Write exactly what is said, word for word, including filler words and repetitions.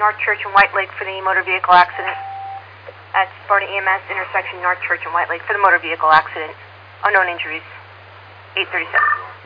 North Church and White Lake for the motor vehicle accident. At Sparta E M S intersection North Church and White Lake for the motor vehicle accident. Unknown injuries. eight thirty-seven.